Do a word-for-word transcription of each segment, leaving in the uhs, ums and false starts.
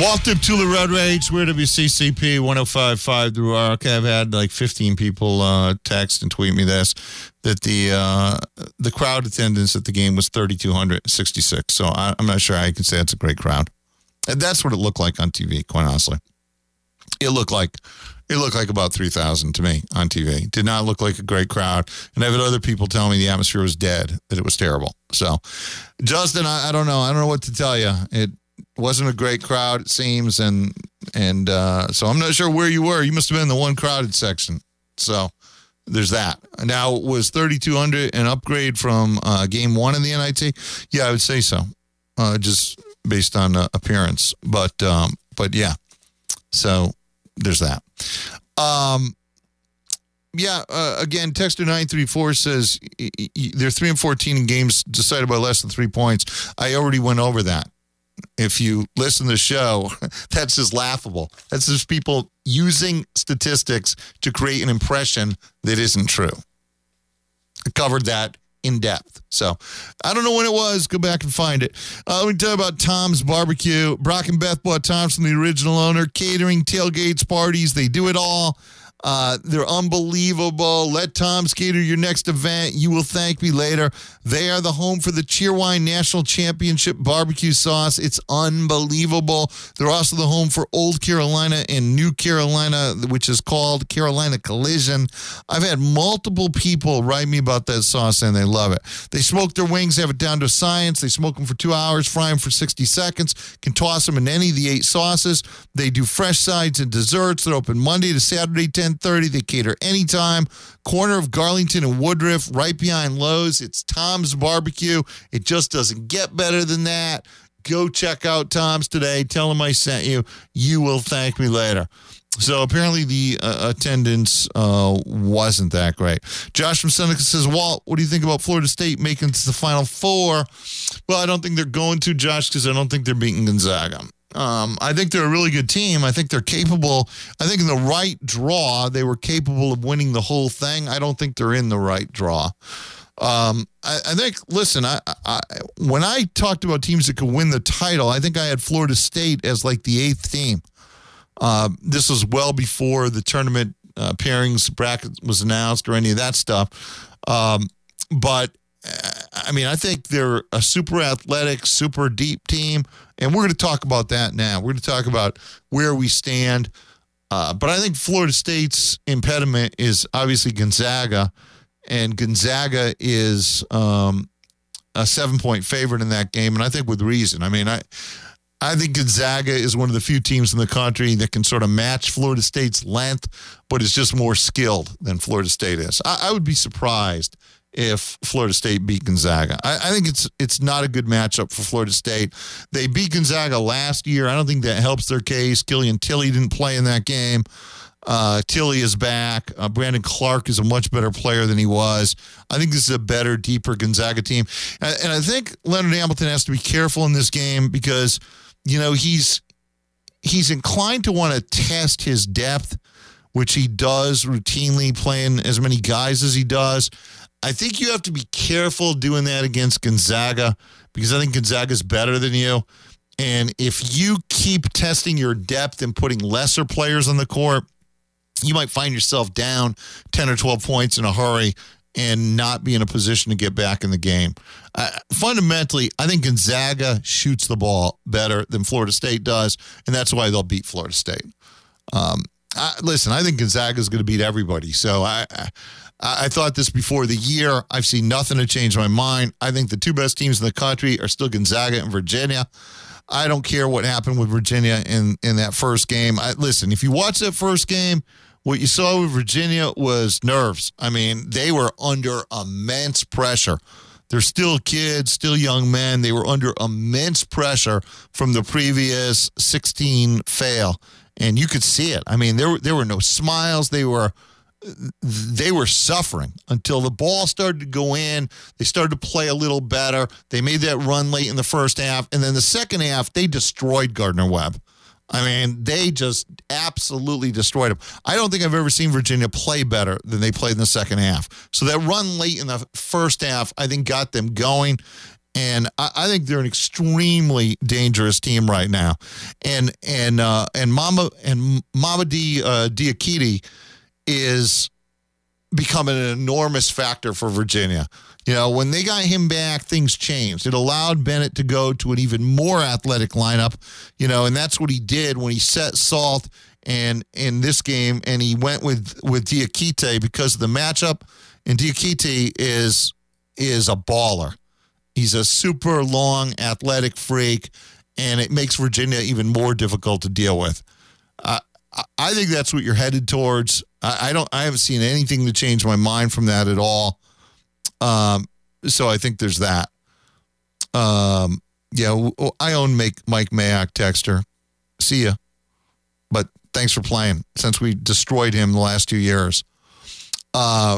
Walter Tula Road Rage, we're W C C P one oh five point five through archive. I've had like fifteen people uh, text and tweet me this, that the uh, the crowd attendance at the game was three thousand two hundred sixty-six. So I, I'm not sure how you can say it's a great crowd. And that's what it looked like on T V, quite honestly. It looked like it looked like about three thousand to me on T V. Did not look like a great crowd. And I've had other people tell me the atmosphere was dead, that it was terrible. So, Justin, I, I don't know. I don't know what to tell you. It wasn't a great crowd, it seems, and and uh, so I'm not sure where you were. You must have been in the one crowded section. So there's that. Now, was thirty-two hundred an upgrade from uh, game one in the N I T? Yeah, I would say so, uh, just based on uh, appearance. But um, but yeah, so there's that. Um, yeah, uh, again, Texter nine three four says they're three and fourteen in games decided by less than three points. I already went over that. If you listen to the show, that's just laughable. That's just people using statistics to create an impression that isn't true. I covered that in depth. So I don't know when it was. Go back and find it. Uh, let me tell you about Tom's Barbecue. Brock and Beth bought Tom's from the original owner. Catering, tailgates, parties, they do it all. Uh, they're unbelievable. Let Tom's cater your next event. You will thank me later. They are the home for the Cheerwine National Championship barbecue sauce. It's unbelievable. They're also the home for Old Carolina and New Carolina, which is called Carolina Collision. I've had multiple people write me about that sauce, and they love it. They smoke their wings, have it down to science. They smoke them for two hours, fry them for sixty seconds, can toss them in any of the eight sauces. They do fresh sides and desserts. They're open Monday to Saturday, ten thirty. They cater anytime. Corner of Garlington and Woodruff, right behind Lowe's. It's Tom's Barbecue. It just doesn't get better than that. Go check out Tom's today. Tell them I sent you. You will thank me later. So apparently the uh, attendance uh, wasn't that great. Josh from Seneca says, Walt, what do you think about Florida State making it to the Final Four? Well, I don't think they're going to, Josh, because I don't think they're beating Gonzaga. Um, I think they're a really good team. I think they're capable. I think in the right draw, they were capable of winning the whole thing. I don't think they're in the right draw. Um, I, I think, listen, I, I, when I talked about teams that could win the title, I think I had Florida State as like the eighth team. Uh, this was well before the tournament uh, pairings bracket was announced or any of that stuff. Um, but I mean, I think they're a super athletic, super deep team, and we're going to talk about that now. We're going to talk about where we stand. Uh, but I think Florida State's impediment is obviously Gonzaga, and Gonzaga is um, a seven-point favorite in that game, and I think with reason. I mean, I I think Gonzaga is one of the few teams in the country that can sort of match Florida State's length, but is just more skilled than Florida State is. I, I would be surprised if Florida State beat Gonzaga. I, I think it's it's not a good matchup for Florida State. They beat Gonzaga last year. I don't think that helps their case. Killian Tilly didn't play in that game. Uh, Tilly is back. Uh, Brandon Clark is a much better player than he was. I think this is a better, deeper Gonzaga team. And, and I think Leonard Hamilton has to be careful in this game because, you know, he's he's inclined to want to test his depth, which he does routinely, playing as many guys as he does. I think you have to be careful doing that against Gonzaga because I think Gonzaga is better than you. And if you keep testing your depth and putting lesser players on the court, you might find yourself down ten or twelve points in a hurry and not be in a position to get back in the game. Uh, fundamentally, I think Gonzaga shoots the ball better than Florida State does, and that's why they'll beat Florida State. Um, I, listen, I think Gonzaga is going to beat everybody. So I, I I thought this before the year. I've seen nothing to change my mind. I think the two best teams in the country are still Gonzaga and Virginia. I don't care what happened with Virginia in, in that first game. I, listen, if you watch that first game, what you saw with Virginia was nerves. I mean, they were under immense pressure. They're still kids, still young men. They were under immense pressure from the previous sixteen fail. And you could see it. I mean, there, there were no smiles. They were... They were suffering until the ball started to go in. They started to play a little better. They made that run late in the first half. And then the second half, they destroyed Gardner-Webb. I mean, they just absolutely destroyed them. I don't think I've ever seen Virginia play better than they played in the second half. So that run late in the first half, I think, got them going. And I, I think they're an extremely dangerous team right now. And and uh, and Mama and Mamadi uh, Diakite is becoming an enormous factor for Virginia. You know, when they got him back, things changed. It allowed Bennett to go to an even more athletic lineup, you know, and that's what he did when he set Salt and in this game, and he went with with Diakite because of the matchup. And Diakite is is a baller. He's a super long athletic freak, and it makes Virginia even more difficult to deal with. Uh, I think that's what you're headed towards. I, I don't. I haven't seen anything to change my mind from that at all. Um, so I think there's that. Um, yeah, I own Mike, Mike Mayock, Texter. See ya. But thanks for playing since we destroyed him the last two years. Uh,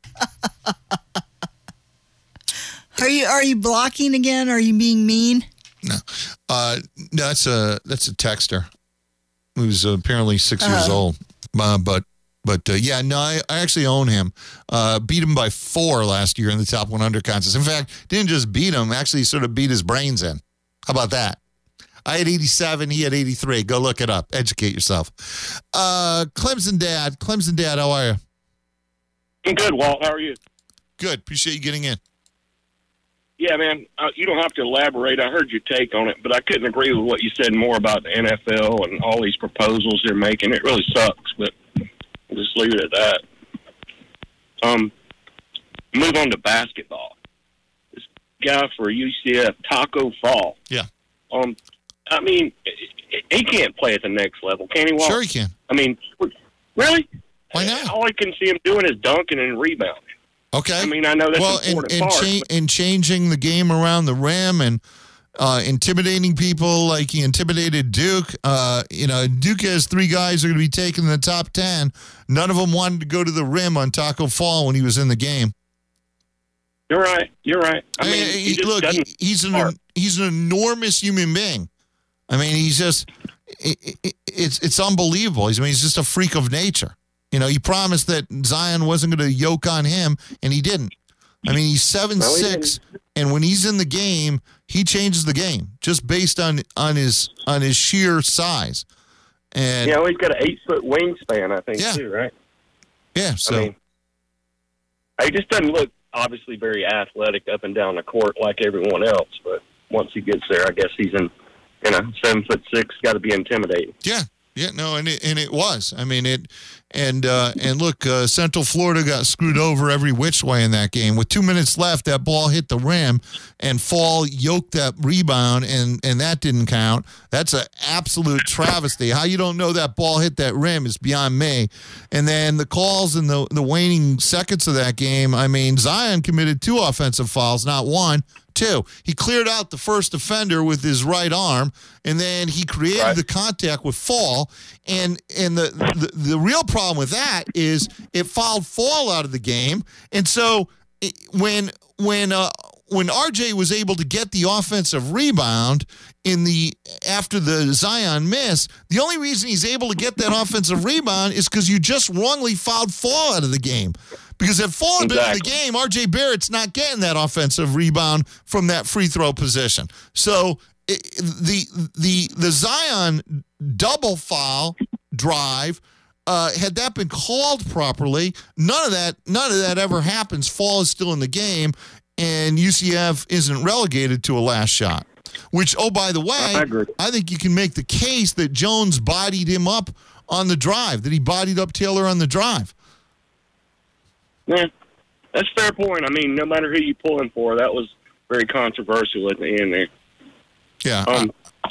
are you are you blocking again? Are you being mean? No, uh, no, that's a that's a Texter who's apparently six uh-huh. years old. Uh, but. But, uh, yeah, no, I, I actually own him. Uh, beat him by four last year in the top one hundred contest. In fact, didn't just beat him, actually sort of beat his brains in. How about that? I had eighty-seven, he had eighty-three. Go look it up. Educate yourself. Uh, Clemson Dad. Clemson Dad, how are you? I'm good, Walt. How are you? Good. Appreciate you getting in. Yeah, man, uh, you don't have to elaborate. I heard your take on it, but I couldn't agree with what you said more about the N F L and all these proposals they're making. It really sucks, but just leave it at that. Um, move on to basketball. This guy for U C F, Taco Fall. Yeah. Um, I mean, he can't play at the next level, can he, Walt? Sure he can. I mean, really? Why not? All I can see him doing is dunking and rebounding. Okay. I mean, I know that's well, an important and, and part. Cha- and changing the game around the rim and Uh, intimidating people like he intimidated Duke. Uh, you know, Duke has three guys who are going to be taken in the top ten. None of them wanted to go to the rim on Taco Fall when he was in the game. You're right. You're right. I mean, he, he just look, he, he's an start. he's an enormous human being. I mean, he's just it, it, it's it's unbelievable. He's, I mean, he's just a freak of nature. You know, he promised that Zion wasn't going to yoke on him, and he didn't. I mean, he's seven No, he six, didn't. and when he's in the game, he changes the game just based on on his on his sheer size. And Yeah, well, he's got an eight-foot wingspan, I think, Yeah. too, right? yeah, so I mean, he just doesn't look, obviously, very athletic up and down the court like everyone else, but once he gets there, I guess he's in, you know, seven foot six, got to be intimidating. yeah, yeah, no, and it and it was. I mean, it and uh, and look, uh, Central Florida got screwed over every which way in that game. With two minutes left, that ball hit the rim, and Fall yoked that rebound, and and that didn't count. That's an absolute travesty. How you don't know that ball hit that rim is beyond me. And then the calls in the the waning seconds of that game. I mean, Zion committed two offensive fouls, not one. Two, he cleared out the first defender with his right arm, and then he created Right. the contact with Fall. And and the, the the real problem with that is it fouled Fall out of the game. And so it, when when uh, when R J was able to get the offensive rebound in the after the Zion miss, the only reason he's able to get that offensive rebound is because you just wrongly fouled Fall out of the game. Because if Fall had been in the Exactly. game, R J Barrett's not getting that offensive rebound from that free throw position. So it, the the the Zion double foul drive, uh, had that been called properly, none of that none of that ever happens. Fall is still in the game, and U C F isn't relegated to a last shot. Which, oh, by the way, I agree. I think you can make the case that Jones bodied him up on the drive, that he bodied up Taylor on the drive. Yeah, that's a fair point. I mean, no matter who you pulling for, that was very controversial at the end there. Yeah. Um,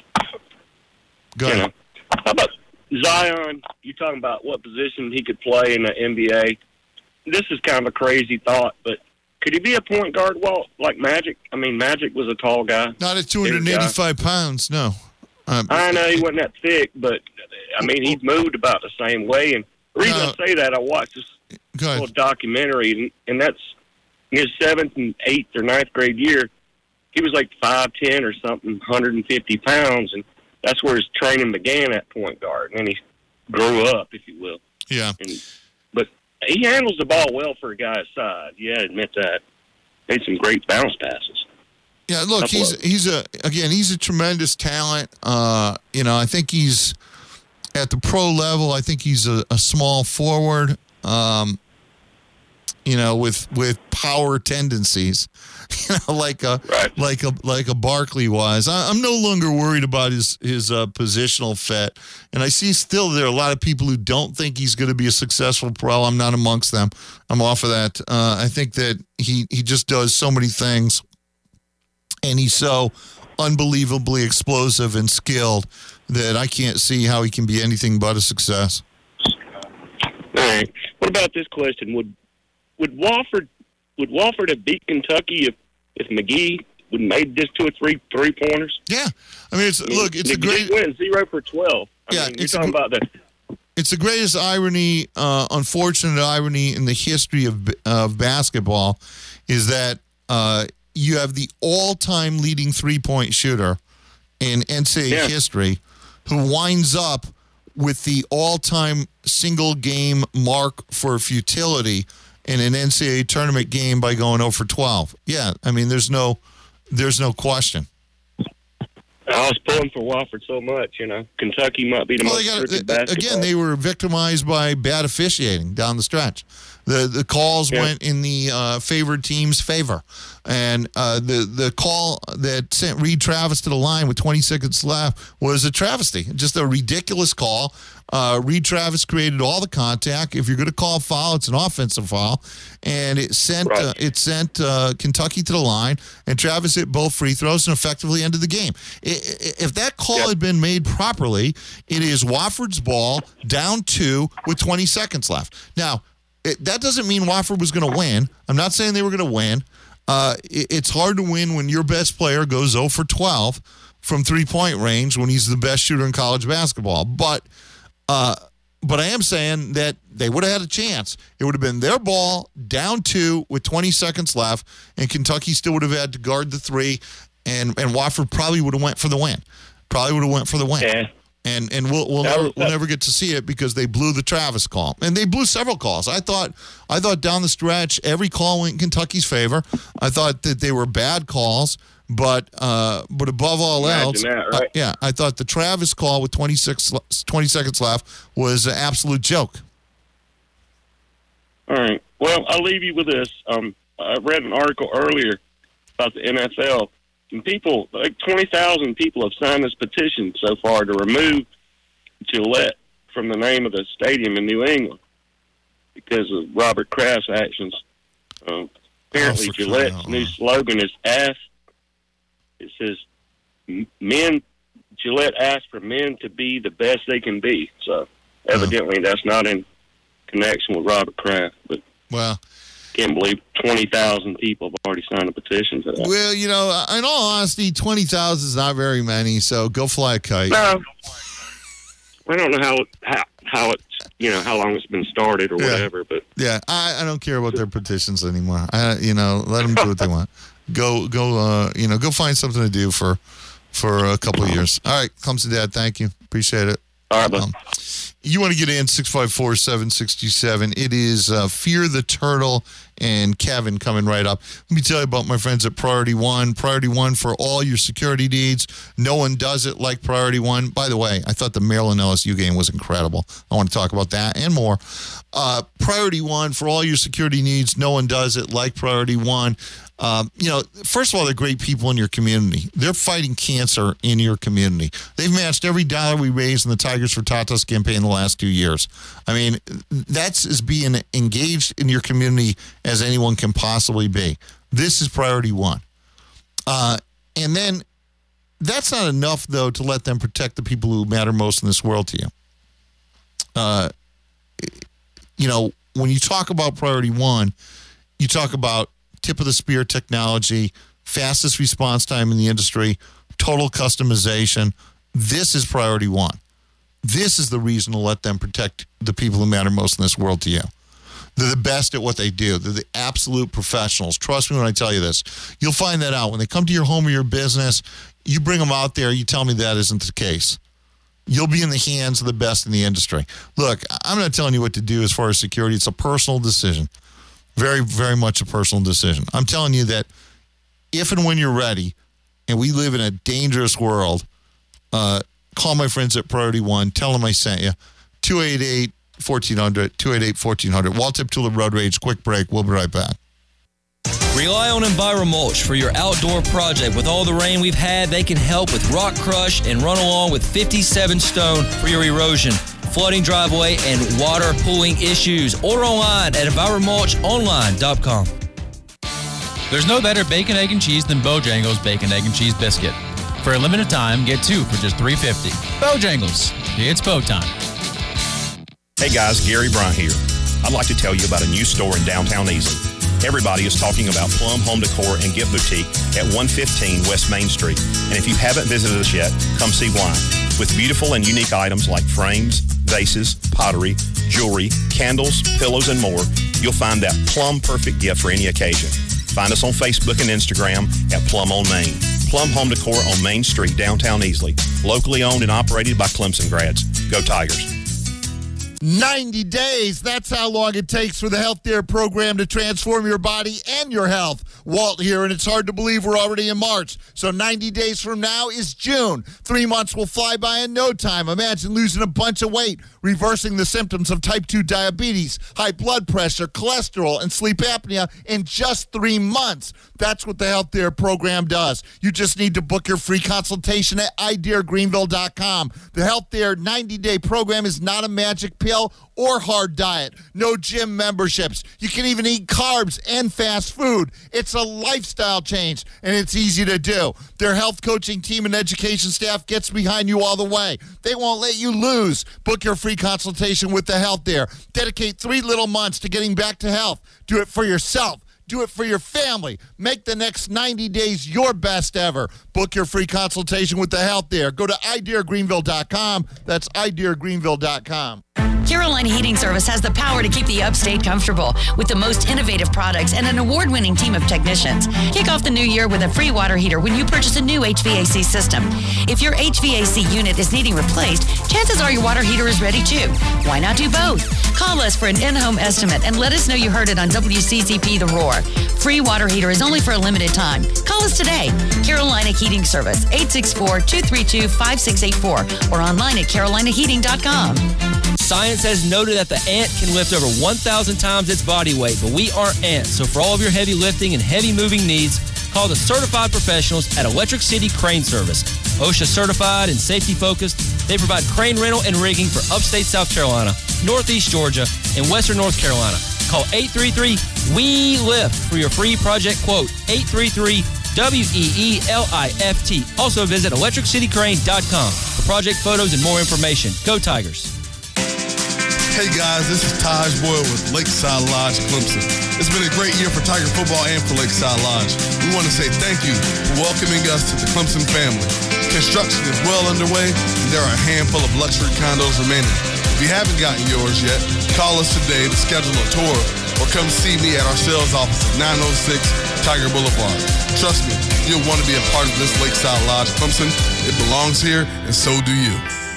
Go you ahead. know, how about Zion? You talking about what position he could play in the N B A? This is kind of a crazy thought, but could he be a point guard, Walt, like Magic? I mean, Magic was a tall guy. Not at two hundred eighty-five pounds, no. Um, I know he wasn't that thick, but, I mean, he moved about the same way. And the reason No. I say that, I watched this Go ahead. little documentary, and, and that's in his seventh and eighth or ninth grade year. He was like five ten or something, one hundred fifty pounds, and that's where his training began at point guard. And then he grew up, if you will. Yeah. And, but he handles the ball well for a guy his size. Yeah, I admit that. Made some great bounce passes. Yeah, look, he's he's a again, he's a tremendous talent. Uh, you know, I think he's at the pro level. I think he's a, a small forward. Um, you know, with with power tendencies, you know, like a right. like a like a Barkley was. I, I'm no longer worried about his his uh, positional fit, and I see still there are a lot of people who don't think he's going to be a successful pro. I'm not amongst them. I'm off of that. Uh, I think that he he just does so many things. And he's so unbelievably explosive and skilled that I can't see how he can be anything but a success. All right. What about this question? Would would Wofford would Wofford have beat Kentucky if, if McGee would have made just two or three three pointers? Yeah, I mean, it's I mean, look, it's a great win zero for twelve. I yeah, mean, you're it's talking a, about the. It's the greatest irony, uh, unfortunate irony in the history of of basketball, is that. Uh, You have the all-time leading three-point shooter in N C double A yeah. history who winds up with the all-time single-game mark for futility in an N C double A tournament game by going zero for twelve. Yeah, I mean, there's no, there's no question. I was pulling for Wofford so much, you know. Kentucky might be the well, most got, crooked uh, basketball. Again, they were victimized by bad officiating down the stretch. The the calls yeah. went in the uh, favored team's favor. And uh, the, the call that sent Reed Travis to the line with twenty seconds left was a travesty. Just a ridiculous call. Uh, Reed Travis created all the contact. If you're going to call a foul, it's an offensive foul. And it sent right. uh, it sent uh, Kentucky to the line, and Travis hit both free throws and effectively ended the game. If that call yep. had been made properly, it is Wofford's ball, down two with twenty seconds left. Now, it, that doesn't mean Wofford was going to win. I'm not saying they were going to win. Uh, it, it's hard to win when your best player goes zero for twelve from three-point range when he's the best shooter in college basketball. But uh, but I am saying that they would have had a chance. It would have been their ball, down two with twenty seconds left, and Kentucky still would have had to guard the three, and, and Wofford probably would have went for the win. Probably would have went for the win. Yeah. And and we'll we'll never, we'll never get to see it because they blew the Travis call, and they blew several calls. I thought I thought down the stretch every call went in Kentucky's favor. I thought that they were bad calls, but uh, but above all Imagine else, that, right? uh, yeah, I thought the Travis call with twenty-six, twenty seconds left was an absolute joke. All right. Well, I'll leave you with this. Um, I read an article earlier about the N F L. And people, like twenty thousand people have signed this petition so far to remove Gillette from the name of the stadium in New England because of Robert Kraft's actions. Uh, apparently, oh, Gillette's new slogan is "Ask." It says, "Men." Gillette asked for men to be the best they can be. So, evidently, uh-huh. that's not in connection with Robert Kraft. But well. Can't believe twenty thousand people have already signed a petition for that. Well, you know, in all honesty, twenty thousand is not very many, so go fly a kite. No. I don't know how, how, how it's, you know, how long it's been started or yeah. whatever, but. Yeah, I, I don't care about their petitions anymore. I, you know, let them do what they want. Go, go, uh, you know, go find something to do for, for a couple of years. All right, comes to Dad. Thank you. Appreciate it. All right, um, you want to get in six five four, seven six seven. It is uh, Fear the Turtle and Kevin coming right up. Let me tell you about my friends at Priority One. Priority One for all your security needs. No one does it like Priority One. By the way, I thought the Maryland L S U game was incredible. I want to talk about that and more. Uh, Priority One for all your security needs. No one does it like Priority One. Um, you know, first of all, they're great people in your community. They're fighting cancer in your community. They've matched every dollar we raised in the Tigers for Tatas campaign the last two years. I mean, that's as being engaged in your community as anyone can possibly be. This is Priority One. Uh, and then that's not enough, though, to let them protect the people who matter most in this world to you. Uh, you know, when you talk about Priority One, you talk about tip of the spear technology, fastest response time in the industry, total customization. This is Priority One. This is the reason to let them protect the people who matter most in this world to you. They're the best at what they do. They're the absolute professionals. Trust me when I tell you this. You'll find that out. When they come to your home or your business, you bring them out there, you tell me that isn't the case. You'll be in the hands of the best in the industry. Look, I'm not telling you what to do as far as security. It's a personal decision. Very, very much a personal decision. I'm telling you that if and when you're ready, and we live in a dangerous world, uh, call my friends at Priority One. Tell them I sent you. two eight eight, one four zero zero, two eight eight, one four zero zero. Walt Deptula Road Rage. Quick break. We'll be right back. Rely on EnviroMulch for your outdoor project. With all the rain we've had, they can help with rock crush and run along with fifty-seven stone for your erosion, flooding driveway, and water pooling issues. Order online at enviro mulch online dot com. There's no better bacon, egg, and cheese than Bojangles Bacon, Egg, and Cheese Biscuit. For a limited time, get two for just three dollars and fifty cents. Bojangles. It's Bo time. Hey guys, Gary Bryant here. I'd like to tell you about a new store in downtown Easley. Everybody is talking about Plum Home Decor and Gift Boutique at one fifteen West Main Street. And if you haven't visited us yet, come see why. With beautiful and unique items like frames, vases, pottery, jewelry, candles, pillows, and more, you'll find that plum perfect gift for any occasion. Find us on Facebook and Instagram at Plum on Main. Plum Home Decor on Main Street, downtown Easley. Locally owned and operated by Clemson grads. Go Tigers. ninety days. That's how long it takes for the Health Dare program to transform your body and your health. Walt here, and it's hard to believe we're already in March. So ninety days from now is June. Three months will fly by in no time. Imagine losing a bunch of weight, reversing the symptoms of type two diabetes, high blood pressure, cholesterol, and sleep apnea in just three months. That's what the Health Dare program does. You just need to book your free consultation at i dare greenville dot com. The Health Dare ninety-day program is not a magic pill or hard diet. No gym memberships. You can even eat carbs and fast food. It's a lifestyle change, and it's easy to do. Their health coaching team and education staff gets behind you all the way. They won't let you lose. Book your free consultation with the Health Dare. Dedicate three little months to getting back to health. Do it for yourself. Do it for your family. Make the next ninety days your best ever. Book your free consultation with the Health Dare. Go to i dare greenville dot com. That's i dare greenville dot com. Carolina Heating Service has the power to keep the upstate comfortable with the most innovative products and an award-winning team of technicians. Kick off the new year with a free water heater when you purchase a new H V A C system. If your H V A C unit is needing replaced, chances are your water heater is ready too. Why not do both? Call us for an in-home estimate and let us know you heard it on W C C P The Roar. Free water heater is only for a limited time. Call us today. Carolina Heating Service, eight six four, two three two, five six eight four or online at carolina heating dot com. Science has noted that the ant can lift over one thousand times its body weight, but we aren't ants. So for all of your heavy lifting and heavy moving needs, call the certified professionals at Electric City Crane Service. OSHA certified and safety focused, they provide crane rental and rigging for upstate South Carolina, Northeast Georgia, and Western North Carolina. Call eight three three, W E E, lift for your free project quote, eight three three, W E E L I F T. Also visit electric city crane dot com for project photos and more information. Go Tigers. Hey guys, this is Taj Boyle with Lakeside Lodge, Clemson. It's been a great year for Tiger football and for Lakeside Lodge. We want to say thank you for welcoming us to the Clemson family. Construction is well underway, and there are a handful of luxury condos remaining. If you haven't gotten yours yet, call us today to schedule a tour or come see me at our sales office at nine oh six Tiger Boulevard. Trust me, you'll want to be a part of this Lakeside Lodge, Clemson. It belongs here, and so do you.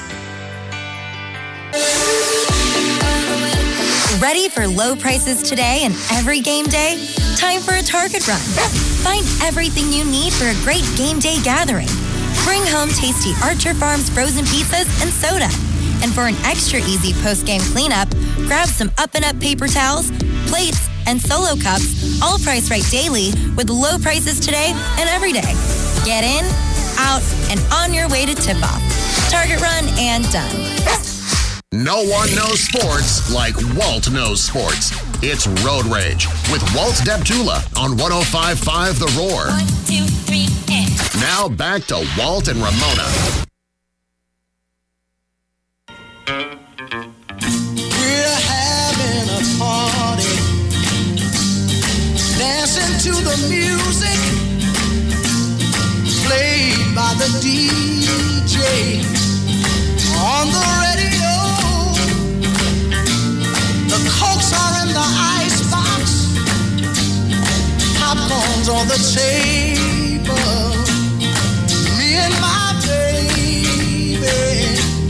Ready for low prices today and every game day? Time for a Target run. Find everything you need for a great game day gathering. Bring home tasty Archer Farms frozen pizzas and soda. And for an extra easy post-game cleanup, grab some up-and-up paper towels, plates, and solo cups, all priced right daily with low prices today and every day. Get in, out, and on your way to tip-off. Target run and done. No one knows sports like Walt knows sports. It's Road Rage with Walt Deptula on one oh five point five The Roar. One, two, three, and... Now back to Walt and Ramona. We're having a party, dancing to the music played by the D J on the radio. The Cokes are in the icebox, popcorn's on the table. Me and my baby,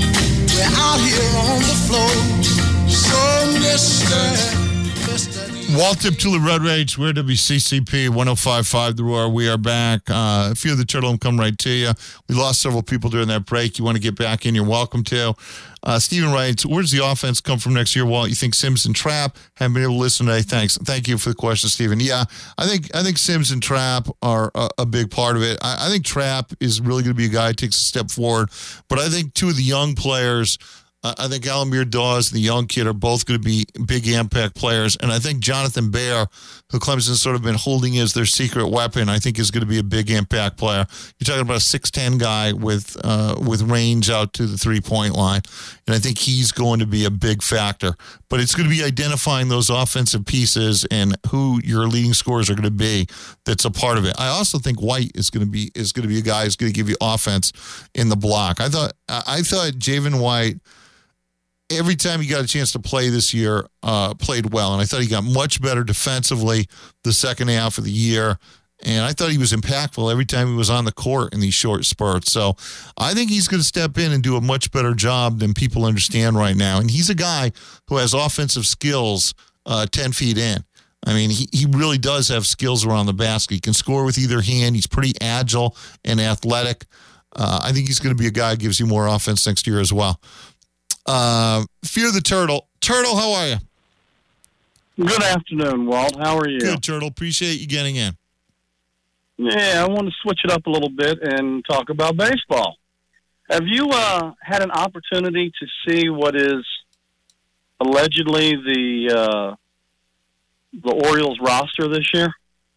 we're out here on the floor. So Mister Mister Walt Deptula, Road Rage, we're W C C P one oh five point five The Roar. We are back. Uh, a few of the Turtle will come right to you. We lost several people during that break. You want to get back in, you're welcome to. Uh, Stephen writes, where does the offense come from next year, Walt? You think Sims and Trapp? Haven't been able to listen today. Thanks. Thank you for the question, Stephen. Yeah, I think I think Sims and Trapp are a, a big part of it. I, I think Trapp is really going to be a guy who takes a step forward. But I think two of the young players, I think Alamir Dawes and the young kid are both going to be big impact players. And I think Jonathan Baer, who Clemson's sort of been holding as their secret weapon, I think is going to be a big impact player. You're talking about a six ten guy with uh, with range out to the three-point line. And I think he's going to be a big factor. But it's going to be identifying those offensive pieces and who your leading scorers are going to be that's a part of it. I also think White is going to be is going to be a guy who's going to give you offense in the block. I thought I thought Javen White, every time he got a chance to play this year, uh, played well. And I thought he got much better defensively the second half of the year. And I thought he was impactful every time he was on the court in these short spurts. So I think he's going to step in and do a much better job than people understand right now. And he's a guy who has offensive skills uh, ten feet in. I mean, he, he really does have skills around the basket. He can score with either hand. He's pretty agile and athletic. Uh, I think he's going to be a guy who gives you more offense next year as well. Uh, Fear the Turtle. Turtle, how are you? Good afternoon, Walt. How are you? Good, Turtle. Appreciate you getting in. Yeah, I want to switch it up a little bit and talk about baseball. Have you uh, had an opportunity to see what is allegedly the uh, the Orioles roster this year?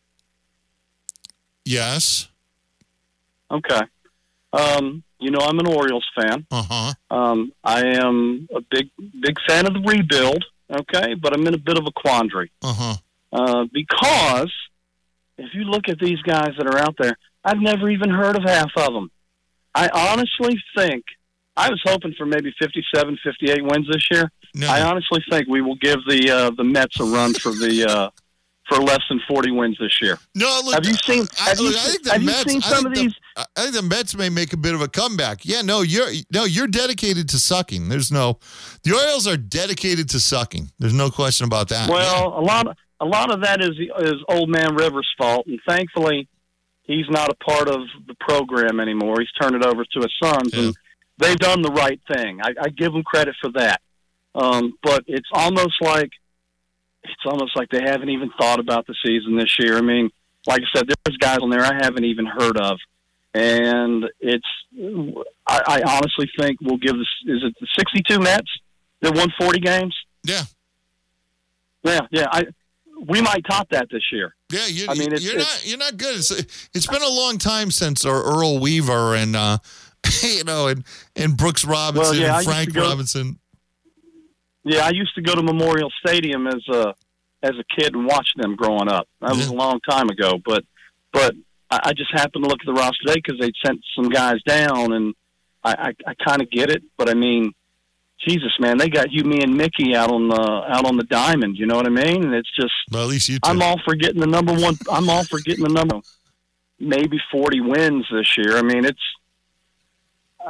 Yes. Okay. Um, you know, I'm an Orioles fan. Uh-huh. Um, I am a big, big fan of the rebuild, okay? But I'm in a bit of a quandary. Uh-huh. Uh, because if you look at these guys that are out there, I've never even heard of half of them. I honestly think, I was hoping for maybe fifty-seven, fifty-eight wins this year. No. I honestly think we will give the uh, the Mets a run for the uh, for less than forty wins this year. No, look, have you seen? Have I, you, look, I think the have Mets, you seen I some think of the, these? I think the Mets may make a bit of a comeback. Yeah, no, you're no, you're dedicated to sucking. There's no, the Orioles are dedicated to sucking. There's no question about that. Well, yeah. a lot, of, a lot of that is is Old Man Rivers' fault, and thankfully, he's not a part of the program anymore. He's turned it over to his sons, yeah. and they've done the right thing. I, I give them credit for that. Um, but it's almost like it's almost like they haven't even thought about the season this year. I mean, like I said, there's guys on there I haven't even heard of, and it's. I, I honestly think we'll give this. Is it the sixty-two Mets that won forty games? Yeah, yeah, yeah. I we might top that this year. Yeah, you, I mean, it's, you're it's, not you're not good. It's, it's been a long time since our Earl Weaver and uh, you know and and Brooks Robinson well, yeah, and Frank go, Robinson. Yeah, I used to go to Memorial Stadium as a as a kid and watch them growing up. That was yeah. a long time ago, but but I, I just happened to look at the roster today because they'd sent some guys down, and I I, I kind of get it, but I mean, Jesus, man, they got you, me, and Mickey out on the out on the diamond. You know what I mean? And it's just well, at least you. Two. I'm all for getting the number one. I'm all for getting the number maybe forty wins this year. I mean, it's. Uh,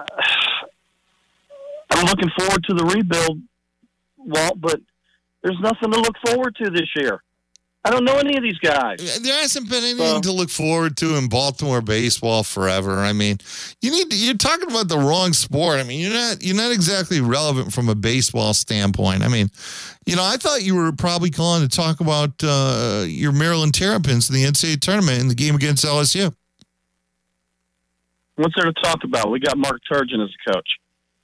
I'm looking forward to the rebuild, Walt, but there's nothing to look forward to this year. I don't know any of these guys. There hasn't been anything so, to look forward to in Baltimore baseball forever. I mean, you need to, you're talking about the wrong sport. I mean, you're not you're not exactly relevant from a baseball standpoint. I mean, you know, I thought you were probably calling to talk about uh, your Maryland Terrapins in the N C double A tournament in the game against L S U. What's there to talk about? We got Mark Turgeon as a coach.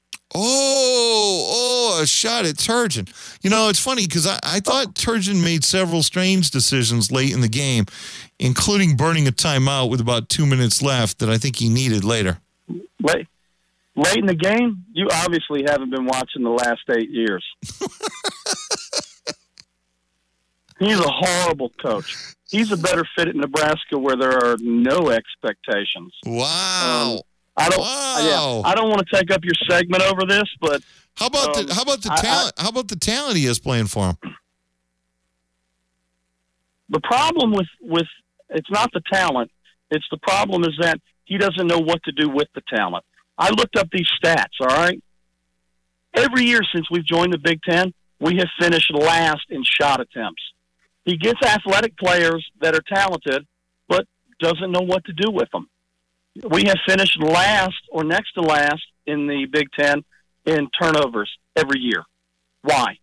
Oh, oh, a shot at Turgeon. You know, it's funny because I, I thought Turgeon made several strange decisions late in the game, including burning a timeout with about two minutes left that I think he needed later. Late, late in the game? You obviously haven't been watching the last eight years. He's a horrible coach. He's a better fit at Nebraska where there are no expectations. Wow. Um, I don't. Wow. Yeah, I don't want to take up your segment over this, but how about um, the how about the I, talent? I, how about the talent he is playing for him? The problem with with it's not the talent. It's the problem is that he doesn't know what to do with the talent. I looked up these stats. All right. Every year since we've joined the Big Ten, we have finished last in shot attempts. He gets athletic players that are talented, but doesn't know what to do with them. We have finished last or next to last in the Big Ten in turnovers every year. Why?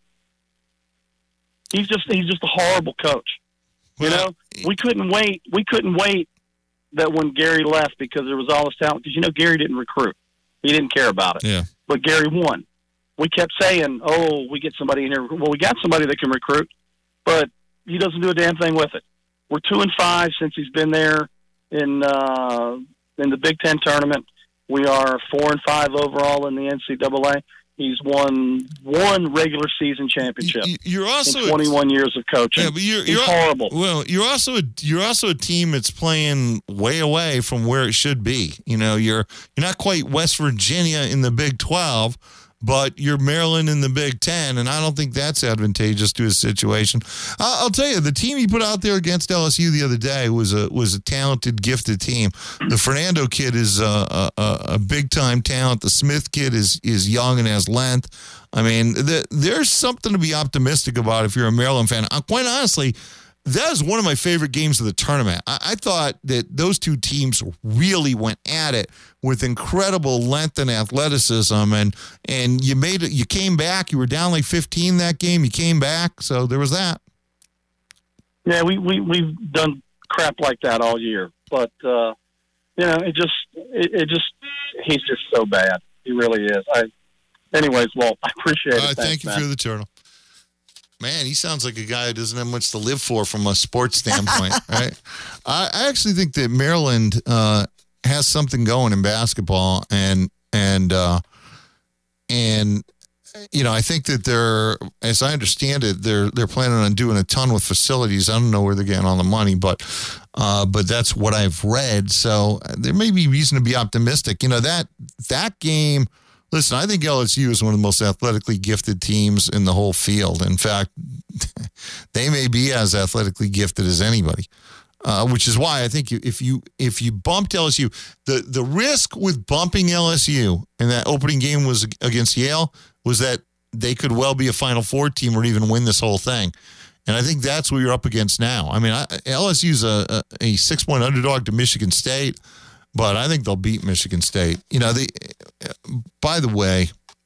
He's just he's just a horrible coach. You know, we couldn't wait. We couldn't wait that when Gary left because there was all this talent. Because you know, Gary didn't recruit. He didn't care about it. Yeah. But Gary won. We kept saying, "Oh, we get somebody in here." Well, we got somebody that can recruit, but he doesn't do a damn thing with it. We're two and five since he's been there in uh, in the Big Ten tournament. We are four and five overall in the N C double A. He's won one regular season championship. You're also in twenty-one a, years of coaching. Yeah, but you're, He's you're horrible. Well, you're also a, you're also a team that's playing way away from where it should be. You know, you're you're not quite West Virginia in the Big twelve, but you're Maryland in the Big Ten, and I don't think that's advantageous to his situation. I'll, I'll tell you, the team he put out there against L S U the other day was a was a talented, gifted team. The Fernando kid is a, a, a big time talent. The Smith kid is is young and has length. I mean, the, there's something to be optimistic about if you're a Maryland fan. Uh, quite honestly, that is one of my favorite games of the tournament. I, I thought that those two teams really went at it with incredible length and athleticism, and and you made it. You came back. You were down like fifteen that game. You came back, so there was that. Yeah, we we we've done crap like that all year, but uh, you know, it just it, it just he's just so bad. He really is. I, anyways, well, I appreciate it. All right, Thanks, thank you man. for the turtle. Man, he sounds like a guy who doesn't have much to live for from a sports standpoint, right? I, I actually think that Maryland uh, has something going in basketball, and and uh, and you know, I think that they're, as I understand it, they're they're planning on doing a ton with facilities. I don't know where they're getting all the money, but uh, but that's what I've read. So there may be reason to be optimistic. You know, that that game. Listen, I think L S U is one of the most athletically gifted teams in the whole field. In fact, they may be as athletically gifted as anybody, uh, which is why I think if you if you bumped L S U, the, the risk with bumping L S U in that opening game was against Yale was that they could well be a Final Four team or even win this whole thing. And I think that's what you're up against now. I mean, I, L S U's a, a, a six-point underdog to Michigan State. But I think they'll beat Michigan State. You know, the. By the way,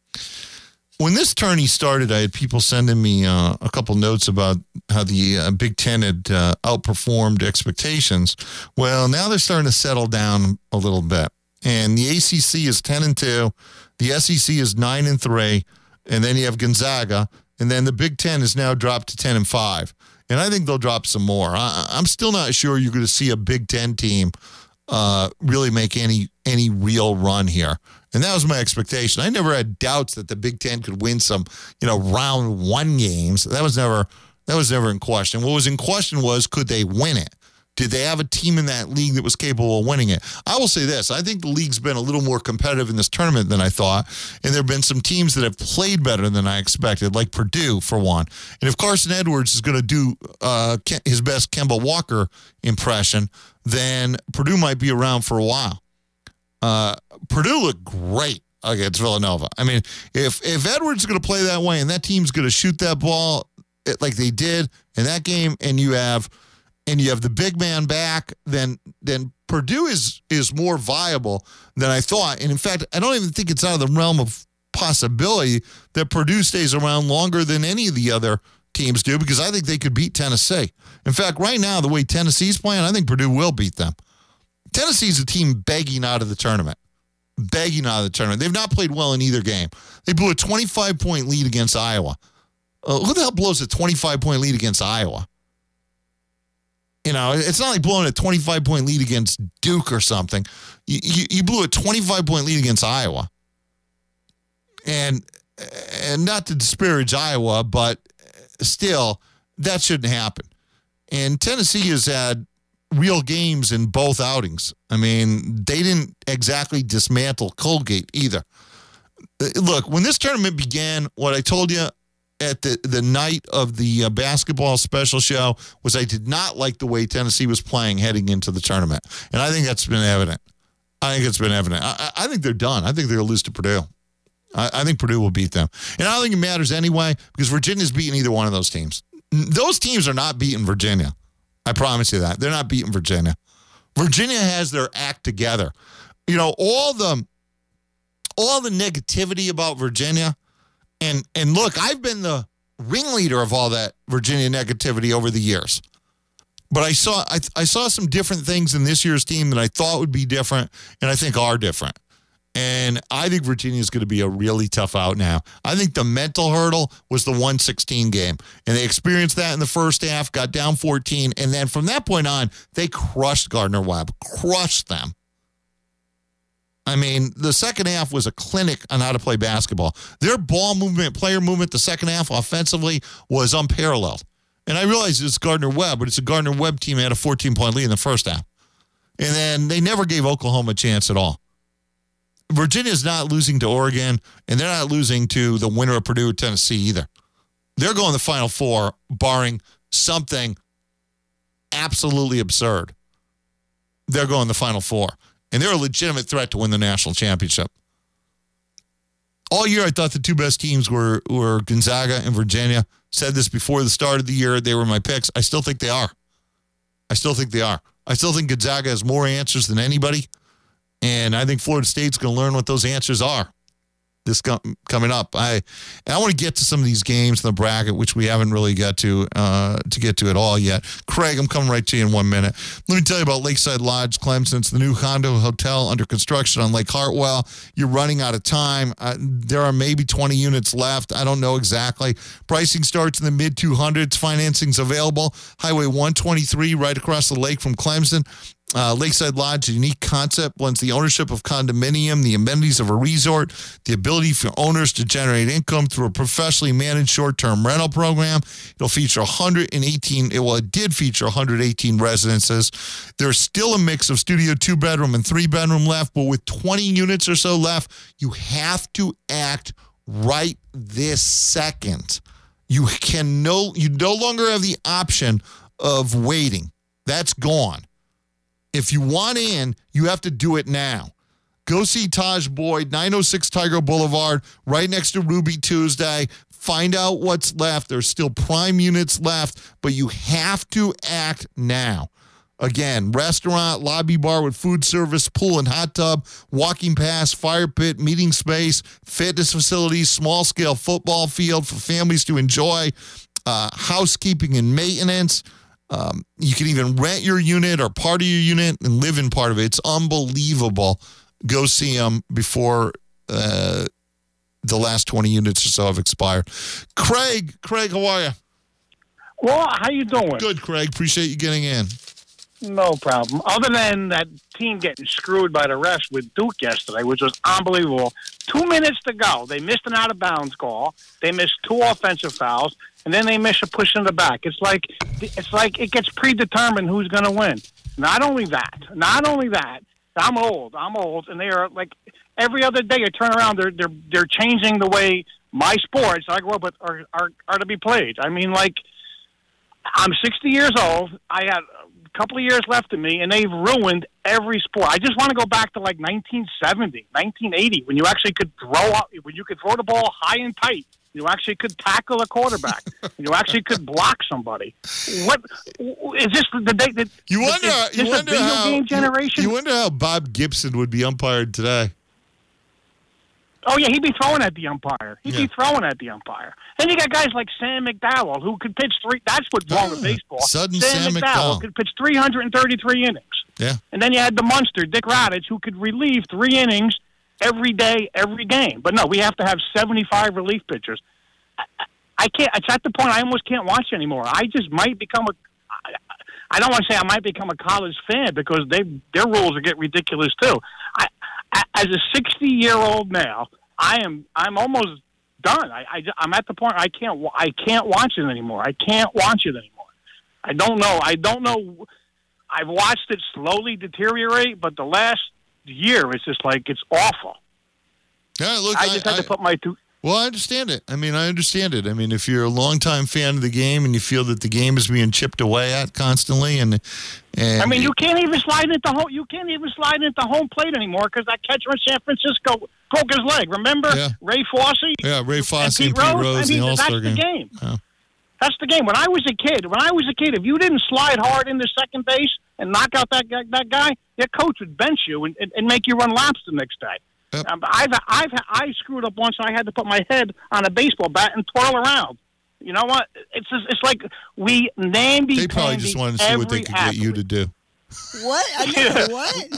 when this tourney started, I had people sending me uh, a couple notes about how the uh, Big Ten had uh, outperformed expectations. Well, now they're starting to settle down a little bit, and the A C C is ten and two, the S E C is nine and three, and then you have Gonzaga, and then the Big Ten is now dropped to ten and five, and I think they'll drop some more. I, I'm still not sure you're going to see a Big Ten team uh, really make any any real run here. And that was my expectation. I never had doubts that the Big Ten could win some, you know, round one games. That was never that was never in question. What was in question was, could they win it? Did they have a team in that league that was capable of winning it? I will say this. I think the league's been a little more competitive in this tournament than I thought. And there have been some teams that have played better than I expected, like Purdue, for one. And if Carson Edwards is going to do uh, his best Kemba Walker impression, then Purdue might be around for a while. Uh, Purdue looked great against Villanova. I mean, if if Edwards is going to play that way and that team's going to shoot that ball like they did in that game, and you have and you have the big man back, then then Purdue is is more viable than I thought. And in fact, I don't even think it's out of the realm of possibility that Purdue stays around longer than any of the other teams do, because I think they could beat Tennessee. In fact, right now, the way Tennessee's playing, I think Purdue will beat them. Tennessee's a team begging out of the tournament. Begging out of the tournament. They've not played well in either game. They blew a twenty-five point lead against Iowa. Uh, who the hell blows a twenty-five point lead against Iowa? You know, it's not like blowing a twenty-five point lead against Duke or something. You, you, you blew a twenty-five point lead against Iowa. And, and not to disparage Iowa, but still, that shouldn't happen. And Tennessee has had real games in both outings. I mean, they didn't exactly dismantle Colgate either. Look, when this tournament began, what I told you at the, the night of the uh, basketball special show was I did not like the way Tennessee was playing heading into the tournament. And I think that's been evident. I think it's been evident. I, I think they're done. I think they're going to lose to Purdue. I, I think Purdue will beat them. And I don't think it matters anyway, because Virginia's beaten either one of those teams. Those teams are not beating Virginia. I promise you that. They're not beating Virginia. Virginia has their act together. You know, all the all the negativity about Virginia, and and look, I've been the ringleader of all that Virginia negativity over the years. But I saw I, I saw some different things in this year's team that I thought would be different, and I think are different. And I think Virginia is going to be a really tough out now. I think the mental hurdle was the one sixteen game. And they experienced that in the first half, got down fourteen. And then from that point on, they crushed Gardner-Webb, crushed them. I mean, the second half was a clinic on how to play basketball. Their ball movement, player movement, the second half offensively was unparalleled. And I realize it's Gardner-Webb, but it's a Gardner-Webb team that had a fourteen-point lead in the first half. And then they never gave Oklahoma a chance at all. Virginia's not losing to Oregon, and they're not losing to the winner of Purdue, Tennessee either. They're going to the Final Four, barring something absolutely absurd. They're going to the Final Four, and they're a legitimate threat to win the national championship. All year, I thought the two best teams were, were Gonzaga and Virginia. Said this before the start of the year. They were my picks. I still think they are. I still think they are. I still think Gonzaga has more answers than anybody. And I think Florida State's going to learn what those answers are this com- coming up. I I want to get to some of these games in the bracket, which we haven't really got to uh, to get to at all yet. Craig, I'm coming right to you in one minute. Let me tell you about Lakeside Lodge, Clemson. It's the new condo hotel under construction on Lake Hartwell. You're running out of time. Uh, there are maybe twenty units left. I don't know exactly. Pricing starts in the mid two hundreds. Financing's available. Highway one twenty-three right across the lake from Clemson. Uh, Lakeside Lodge, a unique concept, blends the ownership of condominium, the amenities of a resort, the ability for owners to generate income through a professionally managed short-term rental program. It'll feature one hundred eighteen, well, it did feature one hundred eighteen residences. There's still a mix of studio two-bedroom and three-bedroom left, but with twenty units or so left, you have to act right this second. You can no, you no longer have the option of waiting. That's gone. If you want in, you have to do it now. Go see Taj Boyd, nine oh six Tiger Boulevard, right next to Ruby Tuesday. Find out what's left. There's still prime units left, but you have to act now. Again, restaurant, lobby bar with food service, pool and hot tub, walking pass, fire pit, meeting space, fitness facilities, small-scale football field for families to enjoy, uh, housekeeping and maintenance. Um, you can even rent your unit or part of your unit and live in part of it. It's unbelievable. Go see them before uh, the last twenty units or so have expired. Craig, Craig, how are you? Well, how you doing? Good, Craig. Appreciate you getting in. No problem. Other than that team getting screwed by the refs with Duke yesterday, which was unbelievable. Two minutes to go. They missed an out-of-bounds call. They missed two offensive fouls. And then they miss a push in the back. It's like it's like it gets predetermined who's going to win. Not only that, not only that. I'm old. I'm old, and they are like every other day. You turn around, they're they're they're changing the way my sports I grew up with are are, are to be played. I mean, like I'm sixty years old. I had a couple of years left in me, and they've ruined every sport. I just want to go back to like nineteen seventy, nineteen eighty, when you actually could throw up, when you could throw the ball high and tight. You actually could tackle a quarterback. You actually could block somebody. What is this? The day that you wonder. Is, is you this wonder a video how. game generation? You, you wonder how Bob Gibson would be umpired today. Oh yeah, he'd be throwing at the umpire. He'd Yeah. be throwing at the umpire. And you got guys like Sam McDowell who could pitch three. That's what's wrong with baseball. Sudden Sam, Sam McDowell McDowell. could pitch three hundred thirty-three innings. Yeah. And then you had the monster Dick Radich who could relieve three innings every day, every game. But no, we have to have seventy-five relief pitchers. I, I can't. It's at the point I almost can't watch anymore. I just might become a. I, I don't want to say I might become a college fan because they their rules get ridiculous too. I, I, as a sixty-year-old now, I am I'm almost done. I, I I'm at the point I can't I can't watch it anymore. I can't watch it anymore. I don't know. I don't know. I've watched it slowly deteriorate, but the last year it's just like it's awful. Yeah, look, I just I, had to I, put my two. Well, I understand it. I mean, I understand it. I mean, if you're a longtime fan of the game and you feel that the game is being chipped away at constantly, and and I mean, you can't even slide into home. You can't even slide into home plate anymore because that catcher in San Francisco broke his leg. Remember Yeah. Ray Fosse? yeah, Ray Fosse and Pete Pete Rose? Rose, I mean, in the that's All-Star the game. game. Yeah. That's the game. When I was a kid, when I was a kid, if you didn't slide hard into second base and knock out that guy, that guy, your coach would bench you and, and, and make you run laps the next day. Yep. Um, I've, I've, I screwed up once. I had to put my head on a baseball bat and twirl around. You know what? It's just, it's like we namby-pamby. They probably just wanted to see what they could athlete. get you to do. What? I know what?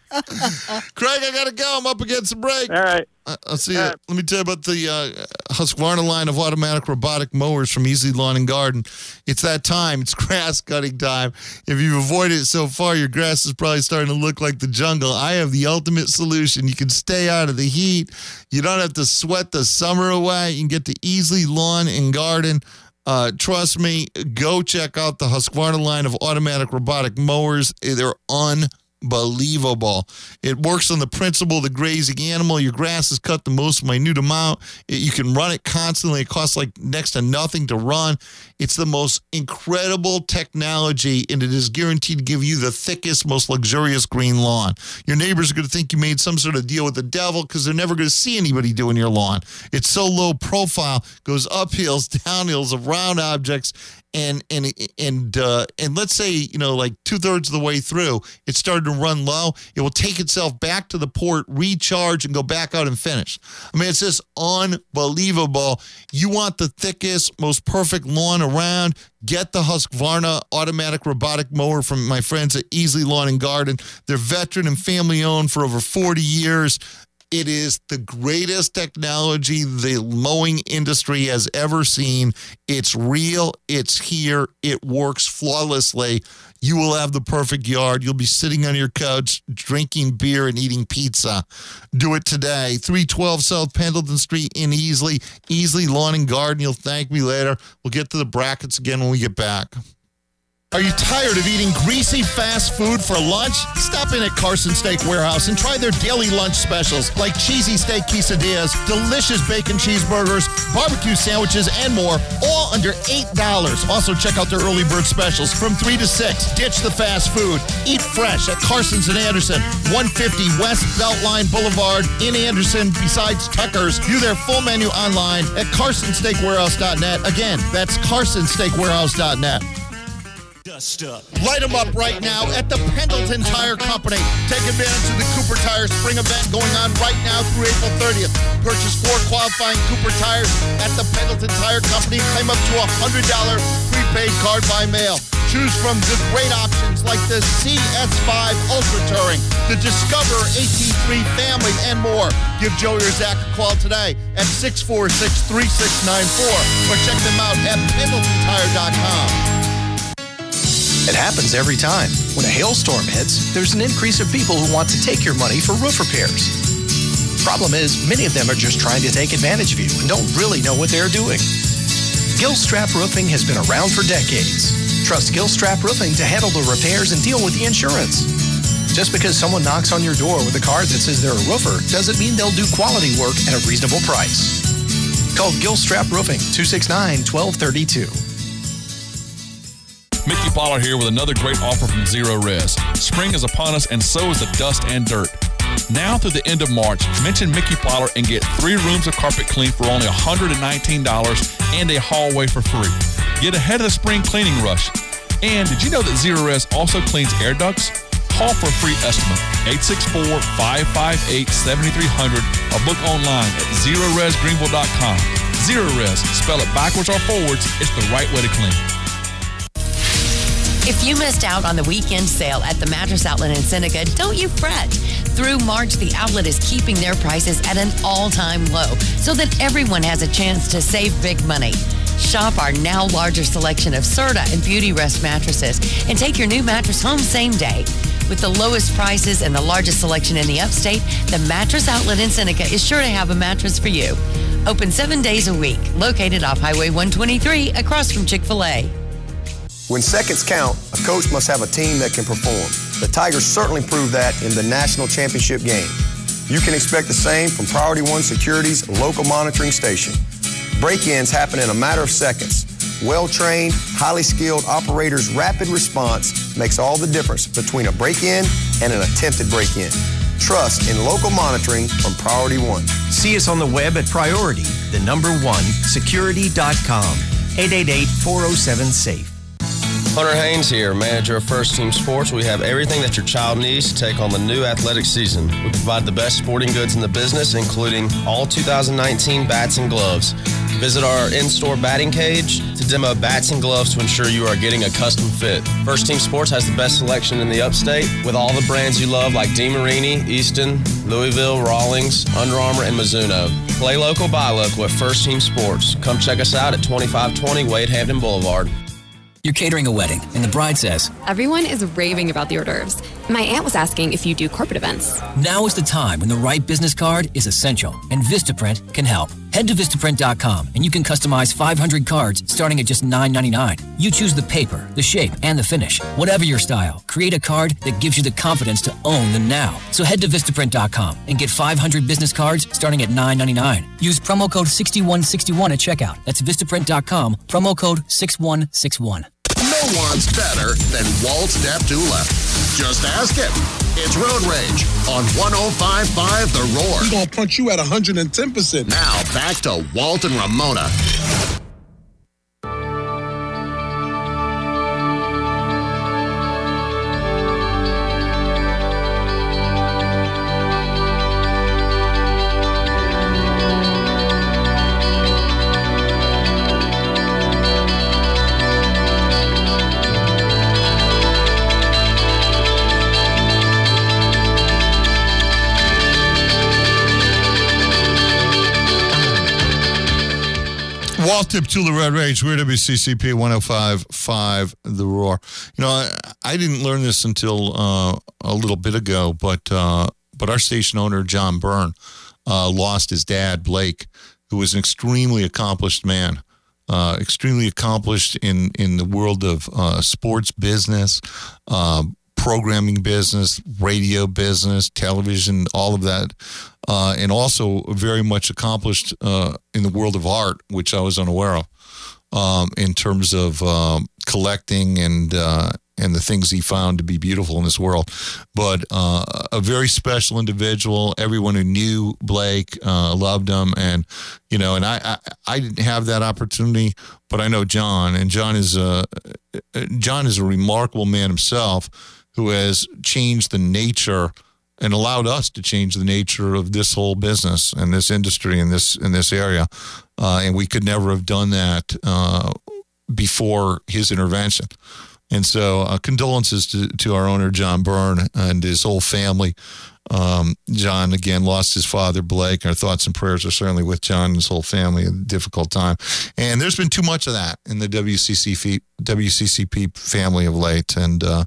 Craig, I got to go. I'm up against the break. All right. Uh, I'll see you. Right. Let me tell you about the uh, Husqvarna line of automatic robotic mowers from Easy Lawn and Garden. It's that time. It's grass cutting time. If you've avoided it so far, your grass is probably starting to look like the jungle. I have the ultimate solution. You can stay out of the heat. You don't have to sweat the summer away. You can get to Easy Lawn and Garden. Uh, trust me, go check out the Husqvarna line of automatic robotic mowers. They're unbelievable. Unbelievable. It works on the principle of the grazing animal. Your grass is cut the most minute amount. It, you can run it constantly. It costs like next to nothing to run. It's the most incredible technology, and it is guaranteed to give you the thickest, most luxurious green lawn. Your neighbors are going to think you made some sort of deal with the devil because they're never going to see anybody doing your lawn. It's so low profile, goes uphills, downhills, around objects. And and and uh, and let's say, you know, like two thirds of the way through, it started to run low. It will take itself back to the port, recharge, and go back out and finish. I mean, it's just unbelievable. You want the thickest, most perfect lawn around. Get the Husqvarna automatic robotic mower from my friends at Easy Lawn and Garden. They're veteran and family owned for over forty years. It is the greatest technology the mowing industry has ever seen. It's real. It's here. It works flawlessly. You will have the perfect yard. You'll be sitting on your couch, drinking beer and eating pizza. Do it today. three twelve South Pendleton Street in Easley. Easley Lawn and Garden. You'll thank me later. We'll get to the brackets again when we get back. Are you tired of eating greasy fast food for lunch? Stop in at Carson Steak Warehouse and try their daily lunch specials like cheesy steak quesadillas, delicious bacon cheeseburgers, barbecue sandwiches, and more, all under eight dollars. Also, check out their early bird specials from three to six. Ditch the fast food. Eat fresh at Carson's in Anderson, one fifty West Beltline Boulevard in Anderson, besides Tucker's. View their full menu online at carson steak warehouse dot net. Again, that's carson steak warehouse dot net. Dust up. Light them up right now at the Pendleton Tire Company. Take advantage of the Cooper Tire Spring event going on right now through April thirtieth. Purchase four qualifying Cooper tires at the Pendleton Tire Company and claim up to a one hundred dollars prepaid card by mail. Choose from the great options like the C S five Ultra Touring, the Discover A T three Family, and more. Give Joey or Zach a call today at six four six, three six nine four or check them out at pendleton tire dot com. It happens every time. When a hailstorm hits, there's an increase of people who want to take your money for roof repairs. Problem is, many of them are just trying to take advantage of you and don't really know what they're doing. Gilstrap Roofing has been around for decades. Trust Gilstrap Roofing to handle the repairs and deal with the insurance. Just because someone knocks on your door with a card that says they're a roofer doesn't mean they'll do quality work at a reasonable price. Call Gilstrap Roofing, two six nine, one two three two. Mickey Pollard here with another great offer from Zero Res. Spring is upon us, and so is the dust and dirt. Now through the end of March, mention Mickey Pollard and get three rooms of carpet clean for only one hundred nineteen dollars and a hallway for free. Get ahead of the spring cleaning rush. And did you know that Zero Res also cleans air ducts? Call for a free estimate, eight six four, five five eight, seven three zero zero, or book online at zero res greenville dot com. Zero Res, spell it backwards or forwards, it's the right way to clean. If you missed out on the weekend sale at the Mattress Outlet in Seneca, don't you fret. Through March, the outlet is keeping their prices at an all-time low so that everyone has a chance to save big money. Shop our now larger selection of Serta and Beauty Rest mattresses and take your new mattress home same day. With the lowest prices and the largest selection in the upstate, the Mattress Outlet in Seneca is sure to have a mattress for you. Open seven days a week, located off Highway one twenty-three across from Chick-fil-A. When seconds count, a coach must have a team that can perform. The Tigers certainly proved that in the national championship game. You can expect the same from Priority One Security's local monitoring station. Break-ins happen in a matter of seconds. Well-trained, highly skilled operators' rapid response makes all the difference between a break-in and an attempted break-in. Trust in local monitoring from Priority One. See us on the web at Priority, the number one, security dot com. eight eight eight, four oh seven, SAFE. Hunter Haynes here, manager of First Team Sports. We have everything that your child needs to take on the new athletic season. We provide the best sporting goods in the business, including all two thousand nineteen bats and gloves. Visit our in-store batting cage to demo bats and gloves to ensure you are getting a custom fit. First Team Sports has the best selection in the upstate with all the brands you love like DeMarini, Easton, Louisville, Rawlings, Under Armour, and Mizuno. Play local, buy local at First Team Sports. Come check us out at twenty-five twenty Wade Hampton Boulevard. You're catering a wedding, and the bride says, everyone is raving about the hors d'oeuvres. My aunt was asking if you do corporate events. Now is the time when the right business card is essential, and Vistaprint can help. Head to Vistaprint dot com, and you can customize five hundred cards starting at just nine ninety-nine. You choose the paper, the shape, and the finish. Whatever your style, create a card that gives you the confidence to own the now. So head to Vistaprint dot com and get five hundred business cards starting at nine ninety-nine. Use promo code six one six one at checkout. That's Vistaprint dot com, promo code six one six one. No one's better than Walt Deptula. Just ask him. It's Road Rage on one oh five point five The Roar. He's going to punch you at one hundred ten percent. Now back to Walt and Ramona. Walt Deptula, Red Rage, we're W C C P one oh five point five The Roar. You know, I, I didn't learn this until uh, a little bit ago, but uh, but our station owner, John Byrne, uh, lost his dad, Blake, who was an extremely accomplished man, uh, extremely accomplished in, in the world of uh, sports business, uh, programming business, radio business, television, all of that. Uh, and also very much accomplished uh, in the world of art, which I was unaware of, um, in terms of um, collecting and uh, and the things he found to be beautiful in this world. But uh, a very special individual. Everyone who knew Blake uh, loved him, and you know, and I, I I didn't have that opportunity, but I know John, and John is a John is a remarkable man himself, who has changed the nature and allowed us to change the nature of this whole business and this industry in this in this area. Uh, and we could never have done that uh, before his intervention. And so uh, condolences to, to our owner, John Byrne, and his whole family. Um, John, again, lost his father, Blake. Our thoughts and prayers are certainly with John and his whole family at a difficult time. And there's been too much of that in the W C C P family of late. And, uh,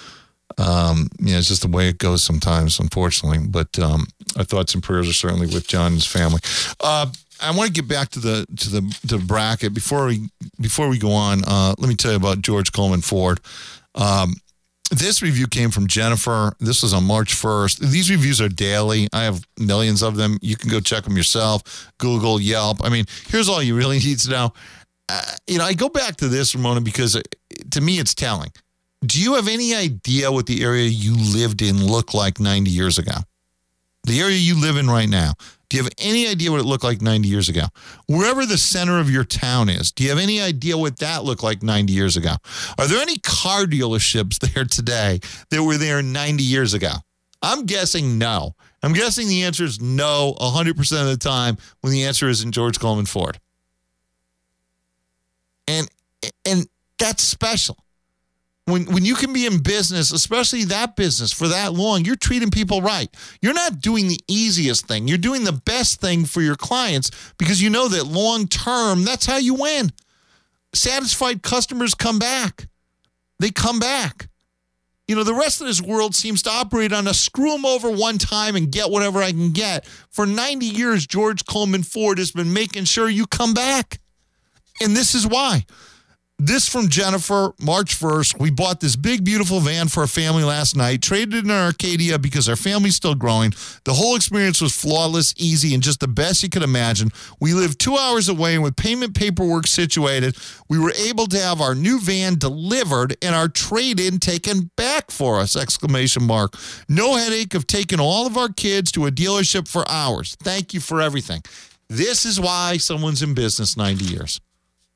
Um, you know, it's just the way it goes sometimes, unfortunately. But um, our thoughts and prayers are certainly with John and his family. Uh, I want to get back to the to the to the bracket before we before we go on. Uh, let me tell you about George Coleman Ford. Um, this review came from Jennifer. This was on March first. These reviews are daily. I have millions of them. You can go check them yourself. Google, Yelp. I mean, here's all you really need to know. Uh, you know, I go back to this, Ramona, because it, to me, it's telling. Do you have any idea what the area you lived in looked like ninety years ago? The area you live in right now. Do you have any idea what it looked like ninety years ago? Wherever the center of your town is, do you have any idea what that looked like ninety years ago? Are there any car dealerships there today that were there ninety years ago? I'm guessing no. I'm guessing the answer is no one hundred percent of the time when the answer is in George Coleman Ford. And and that's special. When when you can be in business, especially that business, for that long, you're treating people right. You're not doing the easiest thing. You're doing the best thing for your clients because you know that long term, that's how you win. Satisfied customers come back. They come back. You know, the rest of this world seems to operate on a screw them over one time and get whatever I can get. For ninety years, George Coleman Ford has been making sure you come back. And this is why. This from Jennifer, March first. We bought this big, beautiful van for our family last night, traded it in our Arcadia because our family's still growing. The whole experience was flawless, easy, and just the best you could imagine. We live two hours away, and with payment paperwork situated, we were able to have our new van delivered and our trade-in taken back for us, exclamation mark. No headache of taking all of our kids to a dealership for hours. Thank you for everything. This is why someone's in business ninety years.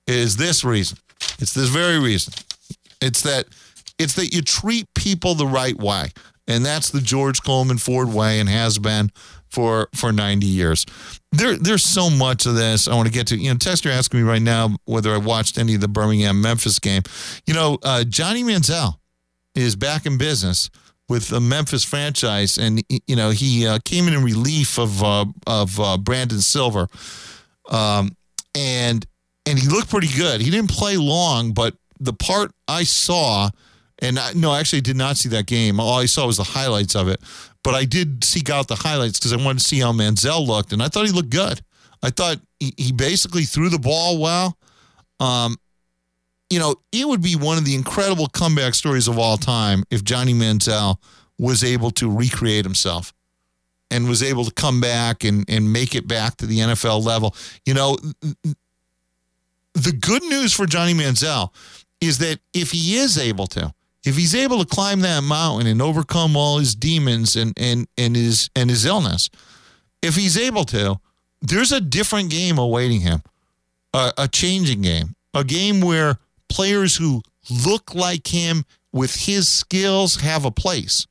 is this reason. It's this very reason. It's that it's that you treat people the right way. And that's the George Coleman Ford way and has been for for ninety years. There, there's so much of this I want to get to. You know, Texter asking me right now whether I watched any of the Birmingham-Memphis game. You know, uh, Johnny Manziel is back in business with the Memphis franchise, and, you know, he uh, came in in relief of uh, of uh, Brandon Silver, um, and and he looked pretty good. He didn't play long, but the part I saw, and I, no, actually I did not see that game. All I saw was the highlights of it. But I did seek out the highlights because I wanted to see how Manziel looked, and I thought he looked good. I thought he, he basically threw the ball well. Um, you know, it would be one of the incredible comeback stories of all time if Johnny Manziel was able to recreate himself and was able to come back and, and make it back to the N F L level. You know, the good news for Johnny Manziel is that if he is able to, if he's able to climb that mountain and overcome all his demons and, and, and his and his illness, if he's able to, there's a different game awaiting him, a, a changing game, a game where players who look like him with his skills have a place.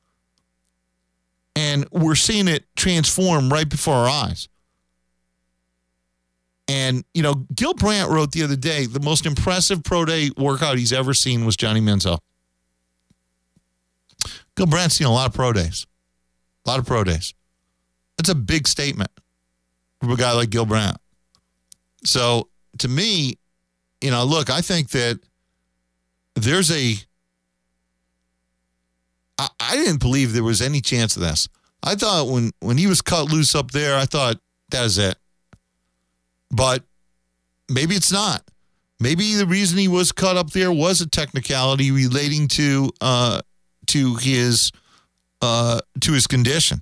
And we're seeing it transform right before our eyes. And, you know, Gil Brandt wrote the other day, the most impressive pro day workout he's ever seen was Johnny Manziel. Gil Brandt's seen a lot of pro days. A lot of pro days. That's a big statement from a guy like Gil Brandt. So, to me, you know, look, I think that there's a... I, I didn't believe there was any chance of this. I thought when, when he was cut loose up there, I thought, that was it. But maybe it's not. Maybe the reason he was cut up there was a technicality relating to... Uh, to his uh, to his condition.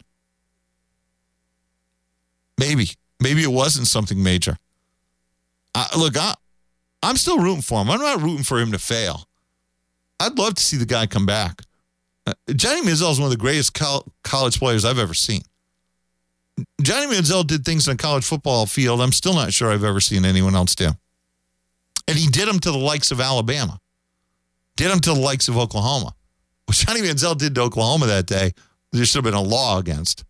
Maybe. Maybe it wasn't something major. I, look, I, I'm still rooting for him. I'm not rooting for him to fail. I'd love to see the guy come back. Uh, Johnny Manziel is one of the greatest col- college players I've ever seen. Johnny Manziel did things on a college football field I'm still not sure I've ever seen anyone else do. And he did them to the likes of Alabama. Did them to the likes of Oklahoma. What Johnny Manziel did to Oklahoma that day, there should have been a law against.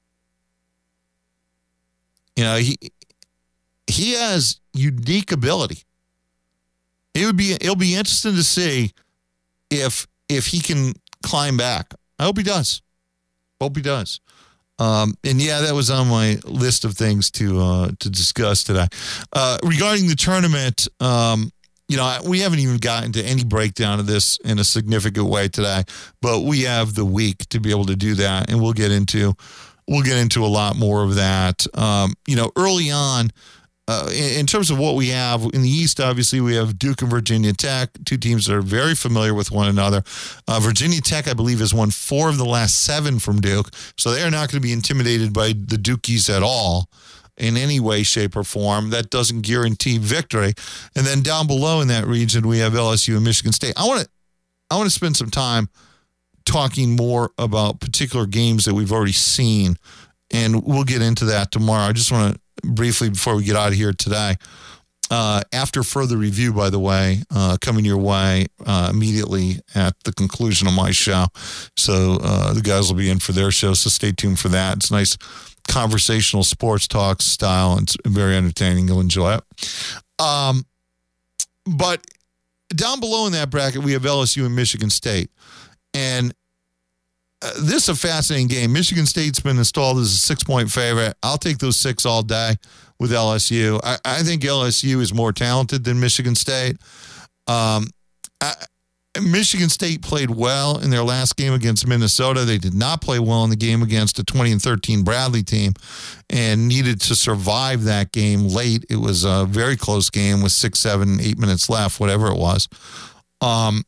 You know, he he has unique ability. It would be it'll be interesting to see if if he can climb back. I hope he does. Hope he does. Um, and yeah, that was on my list of things to uh, to discuss today. Uh, regarding the tournament, um, you know, we haven't even gotten to any breakdown of this in a significant way today, but we have the week to be able to do that, and we'll get into we'll get into a lot more of that. Um, you know, early on, uh, in, in terms of what we have in the East, obviously we have Duke and Virginia Tech, two teams that are very familiar with one another. Uh, Virginia Tech, I believe, has won four of the last seven from Duke, so they are not going to be intimidated by the Dukies at all in any way, shape, or form. That doesn't guarantee victory. And then down below in that region, we have L S U and Michigan State. I want to I want to spend some time talking more about particular games that we've already seen, and we'll get into that tomorrow. I just want to briefly, before we get out of here today, uh, after further review, by the way, uh, coming your way uh, immediately at the conclusion of my show. So uh, the guys will be in for their show, so stay tuned for that. It's nice conversational sports talk style. It's very entertaining. You'll enjoy it. Um, but down below in that bracket, we have L S U and Michigan State. And uh, this is a fascinating game. Michigan State's been installed as a six-point favorite. I'll take those six all day with L S U. I, I think L S U is more talented than Michigan State. Um, I, Michigan State played well in their last game against Minnesota. They did not play well in the game against a twenty and thirteen Bradley team and needed to survive that game late. It was a very close game with six, seven, eight minutes left, whatever it was. Um,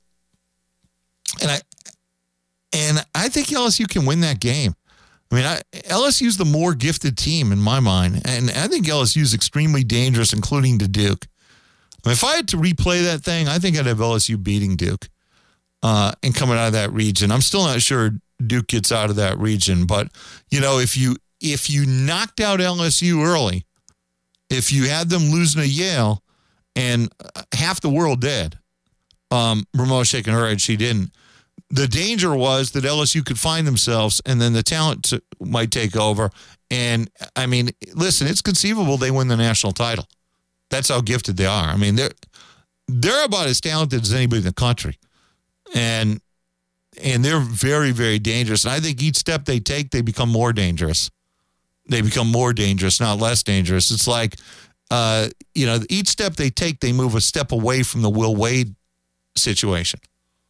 and I and I think L S U can win that game. I mean, I, L S U's the more gifted team in my mind, and I think L S U is extremely dangerous, including to Duke. I mean, if I had to replay that thing, I think I'd have L S U beating Duke. Uh, and coming out of that region. I'm still not sure Duke gets out of that region, but you know, if you if you knocked out L S U early, if you had them losing to Yale and half the world did. Um, Ramoa's shaking her head. She didn't. The danger was that L S U could find themselves, and then the talent t- might take over. And, I mean, listen, it's conceivable they win the national title. That's how gifted they are. I mean, they're they're about as talented as anybody in the country. And and they're very, very dangerous. And I think each step they take, they become more dangerous. They become more dangerous, not less dangerous. It's like, uh, you know, each step they take, they move a step away from the Will Wade situation.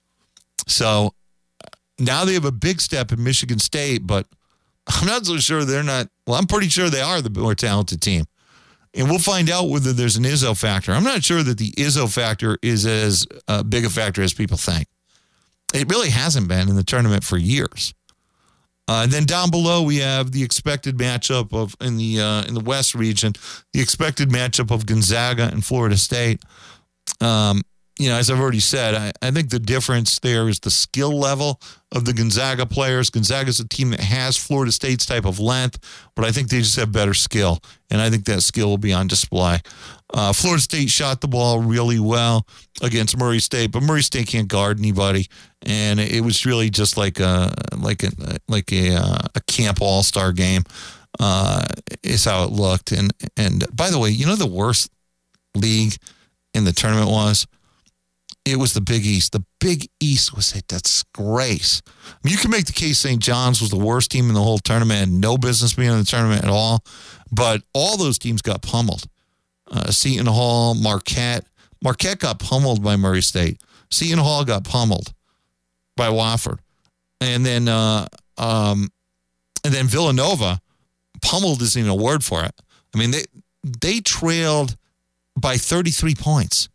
So now they have a big step in Michigan State, but I'm not so sure they're not. Well, I'm pretty sure they are the more talented team. And we'll find out whether there's an Izzo factor. I'm not sure that the Izzo factor is as uh, big a factor as people think. It really hasn't been in the tournament for years. Uh, and then down below, we have the expected matchup of in the uh, in the West region, the expected matchup of Gonzaga and Florida State. Um, you know, as I've already said, I, I think the difference there is the skill level of the Gonzaga players. Gonzaga's a team that has Florida State's type of length, but I think they just have better skill, and I think that skill will be on display. Uh, Florida State shot the ball really well against Murray State, but Murray State can't guard anybody, and it was really just like a like a like a, a camp all-star game. Uh, is how it looked. And and by the way, you know the worst league in the tournament was? It was the Big East. The Big East was a disgrace. I mean, you can make the case Saint John's was the worst team in the whole tournament and no business being in the tournament at all, but all those teams got pummeled. Uh, Seton Hall, Marquette. Marquette got pummeled by Murray State. Seton Hall got pummeled by Wofford. And then uh, um, and then Villanova, pummeled isn't even a word for it. I mean, they they trailed by thirty-three points.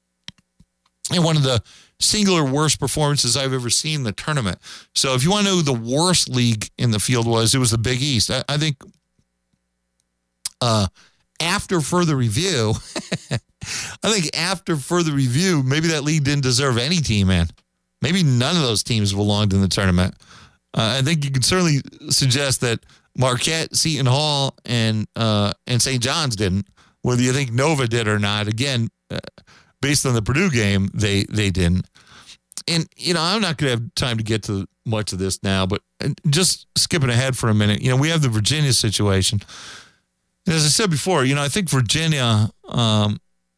And one of the singular worst performances I've ever seen in the tournament. So if you want to know who the worst league in the field was, it was the Big East. I, I think uh, after further review, I think after further review, maybe that league didn't deserve any team in. Maybe none of those teams belonged in the tournament. Uh, I think you can certainly suggest that Marquette, Seton Hall, and uh, and Saint John's didn't. Whether you think Nova did or not, again, uh, based on the Purdue game, they they didn't. And, you know, I'm not going to have time to get to much of this now, but just skipping ahead for a minute, you know, we have the Virginia situation. And as I said before, you know, I think Virginia, um,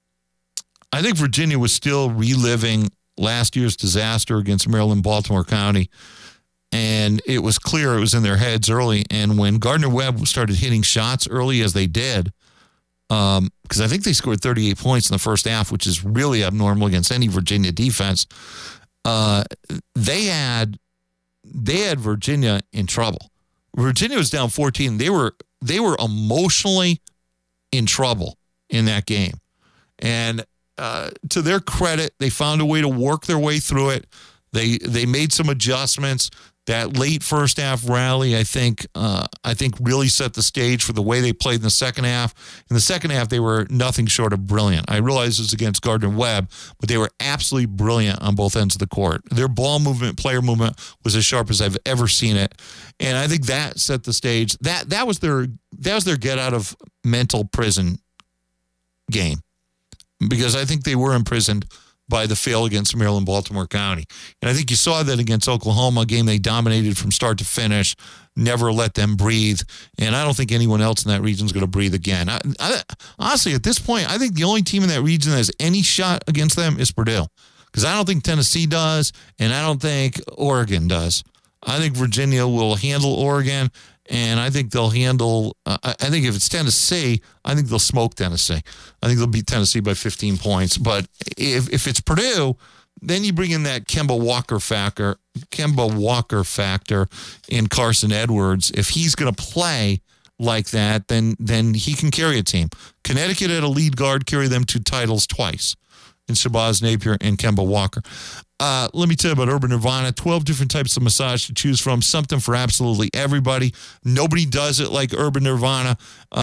I think Virginia was still reliving last year's disaster against Maryland, Baltimore County. And it was clear it was in their heads early. And when Gardner-Webb started hitting shots early as they did, Um, because I think they scored thirty-eight points in the first half, which is really abnormal against any Virginia defense. Uh, they had they had Virginia in trouble. Virginia was down fourteen. They were they were emotionally in trouble in that game, and uh, to their credit, they found a way to work their way through it. They they made some adjustments. That late first half rally, I think, uh, I think really set the stage for the way they played in the second half. In the second half, they were nothing short of brilliant. I realize it was against Gardner-Webb, but they were absolutely brilliant on both ends of the court. Their ball movement, player movement was as sharp as I've ever seen it, and I think that set the stage. That that was their that was their get out of mental prison game, because I think they were imprisoned by the fail against Maryland, Baltimore County. And I think you saw that against Oklahoma, a game they dominated from start to finish, never let them breathe. And I don't think anyone else in that region is going to breathe again. I, I, honestly, at this point, I think the only team in that region that has any shot against them is Purdue, because I don't think Tennessee does, and I don't think Oregon does. I think Virginia will handle Oregon, and I think they'll handle uh, – I think if it's Tennessee, I think they'll smoke Tennessee. I think they'll beat Tennessee by fifteen points. But if if it's Purdue, then you bring in that Kemba Walker factor, Kemba Walker factor in Carson Edwards. If he's going to play like that, then then he can carry a team. Connecticut had a lead guard carry them to titles twice in Shabazz Napier and Kemba Walker. Uh, let me tell you about Urban Nirvana. twelve different types of massage to choose from. Something for absolutely everybody. Nobody does it like Urban Nirvana. Uh,